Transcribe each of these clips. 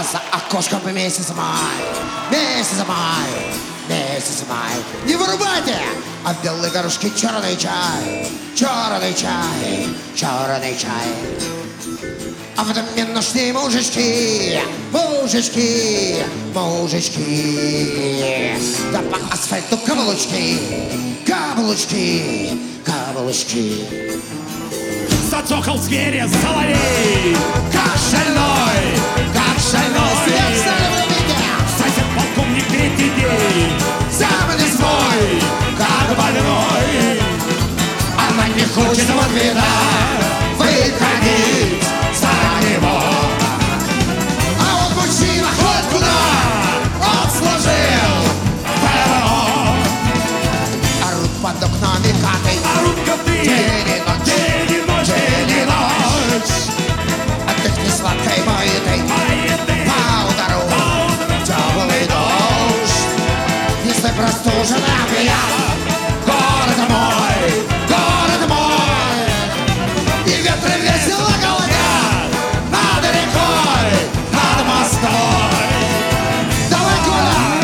За окошком месяц май, месяц май, месяц май. Не вырубайте! А в белой горошке черный чай, черный чай, черный чай. А в доме нужны мужички, мужички, мужички. Да по асфальту каблучки, каблучки, каблучки. Зацокал зверя соловей, как шальной, как шальной. Сосед полковник третий день, замный свой, как больной. Она не хочет в ответа выходить за него. А вот мужчина хоть куда, он служил ПВО. Орут под окнами коты, Орут коты, день и ночь, день и ночь, день и ночь. Опять не сладкой маятой по удару теплый дождь. Если простужена я, город мой, город мой. И ветры весело голодят над рекой, над мостой. Давай, Коля!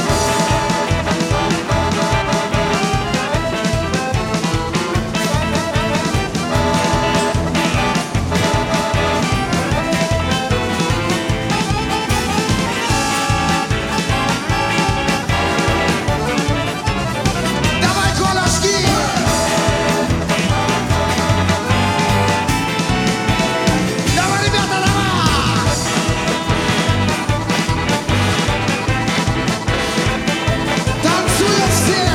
Давай, Колешки! Давай, ребята, давай! Танцуют все!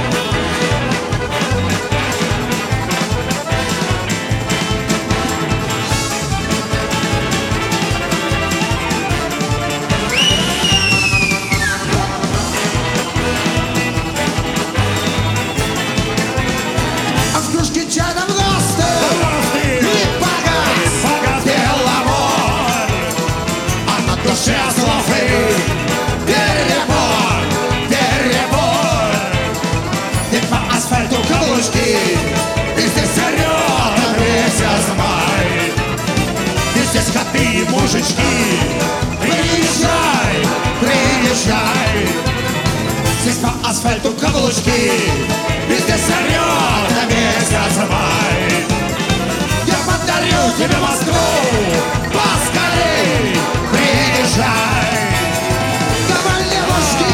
А в кружке чая там гости! И погас беломор! А на душе слов и перебор, перебор! И по асфальту каблучки, и здесь орет месяц май. и здесь коты и мужички. Приезжай, приезжай! Здесь по асфальту каблучки, и здесь орет месяц май. Я подарю тебе Москву, поскорей приезжай! Давай, левушки!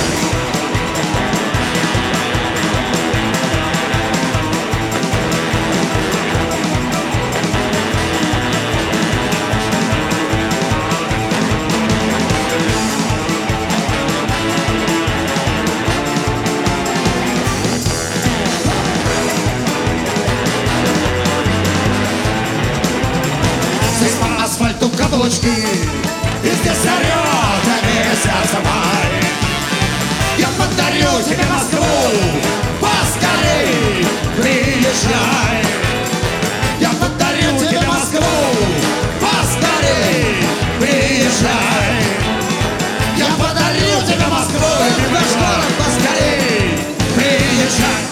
Здесь по асфальту каблучки, и здесь орет месяц май. Я подарю тебе Москву, поскорей приезжай. Я подарю тебе Москву, поскорей приезжай. Я подарю тебе Москву, наш город, поскорей приезжай.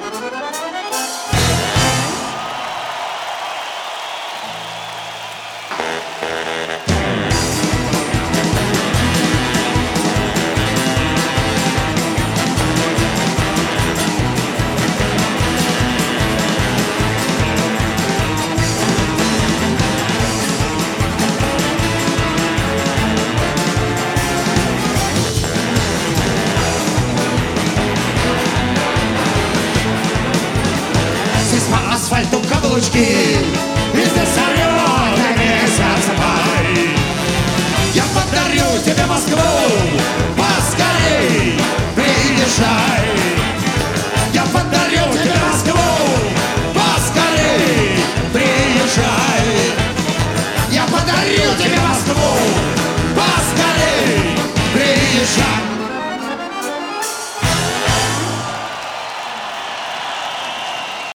Здесь по асфальту каблучки, и здесь орет месяц май. Я подарю тебе Москву, поскорей приезжай. Я подарю тебе Москву, поскорей приезжай. Я подарю тебе Москву, поскорей приезжай.